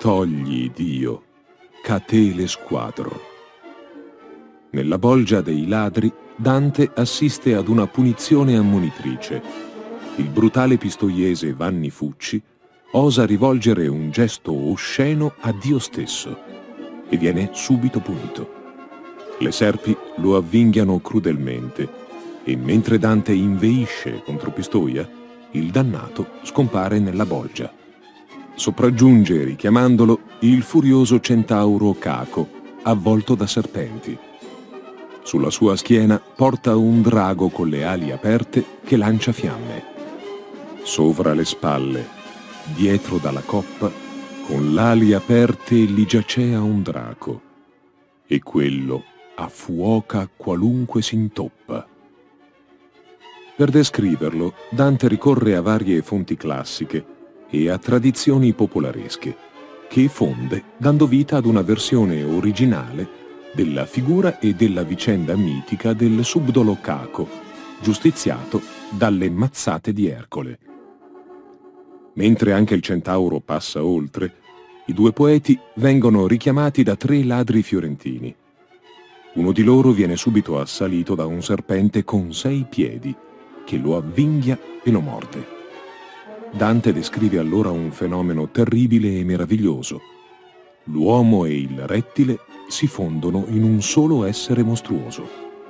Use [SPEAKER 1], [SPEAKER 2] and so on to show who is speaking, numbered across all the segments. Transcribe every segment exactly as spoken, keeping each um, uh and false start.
[SPEAKER 1] Togli, Dio, ch'a te le squadro. Nella bolgia dei ladri, Dante assiste ad una punizione ammonitrice. Il brutale pistoiese Vanni Fucci osa rivolgere un gesto osceno a Dio stesso e viene subito punito. Le serpi lo avvinghiano crudelmente e mentre Dante inveisce contro Pistoia, il dannato scompare nella bolgia. Sopraggiunge, richiamandolo, il furioso centauro Caco, avvolto da serpenti. Sulla sua schiena porta un drago con le ali aperte che lancia fiamme. Sovra le spalle, dietro dalla coppa, con l'ali aperte gli giacea un draco, e quello a fuoca qualunque s'intoppa. Per descriverlo, Dante ricorre a varie fonti classiche e a tradizioni popolaresche, che fonde dando vita ad una versione originale della figura e della vicenda mitica del subdolo Caco, giustiziato dalle mazzate di Ercole. Mentre anche il centauro passa oltre, i due poeti vengono richiamati da tre ladri fiorentini. Uno di loro viene subito assalito da un serpente con sei piedi, che lo avvinghia e lo morde. Dante descrive allora un fenomeno terribile e meraviglioso. L'uomo e il rettile si fondono in un solo essere mostruoso.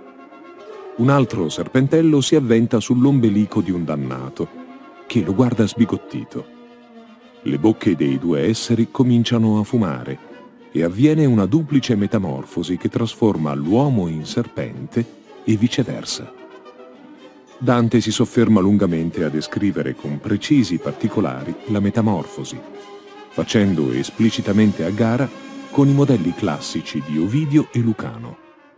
[SPEAKER 1] Un altro serpentello si avventa sull'ombelico di un dannato, che lo guarda sbigottito. Le bocche dei due esseri cominciano a fumare e avviene una duplice metamorfosi che trasforma l'uomo in serpente e viceversa. Dante si sofferma lungamente a descrivere con precisi particolari la metamorfosi, facendo esplicitamente a gara con i modelli classici di Ovidio e Lucano.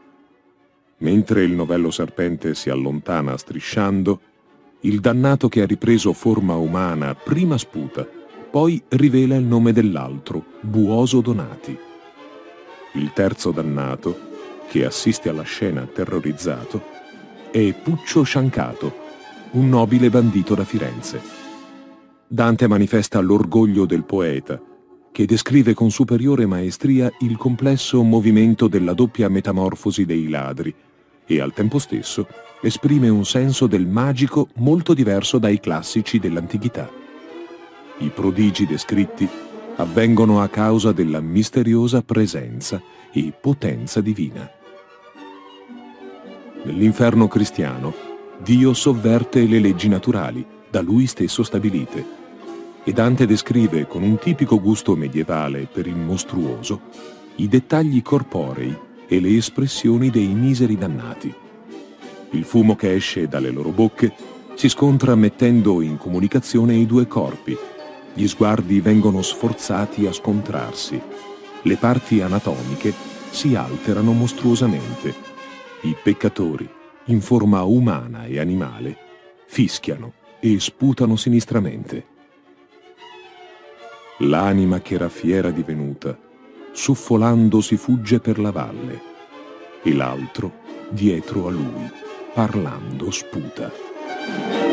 [SPEAKER 1] Mentre il novello serpente si allontana strisciando, il dannato che ha ripreso forma umana prima sputa, poi rivela il nome dell'altro, Buoso Donati. Il terzo dannato, che assiste alla scena terrorizzato, è Puccio Sciancato, un nobile bandito da Firenze. Dante manifesta l'orgoglio del poeta, che descrive con superiore maestria il complesso movimento della doppia metamorfosi dei ladri e al tempo stesso esprime un senso del magico molto diverso dai classici dell'antichità. I prodigi descritti avvengono a causa della misteriosa presenza e potenza divina. Nell'inferno cristiano, Dio sovverte le leggi naturali, da lui stesso stabilite, e Dante descrive con un tipico gusto medievale per il mostruoso i dettagli corporei e le espressioni dei miseri dannati. Il fumo che esce dalle loro bocche si scontra mettendo in comunicazione i due corpi. Gli sguardi vengono sforzati a scontrarsi. Le parti anatomiche si alterano mostruosamente. I peccatori, in forma umana e animale, fischiano e sputano sinistramente. L'anima che era fiera divenuta, suffolando si fugge per la valle, e l'altro, dietro a lui, parlando sputa.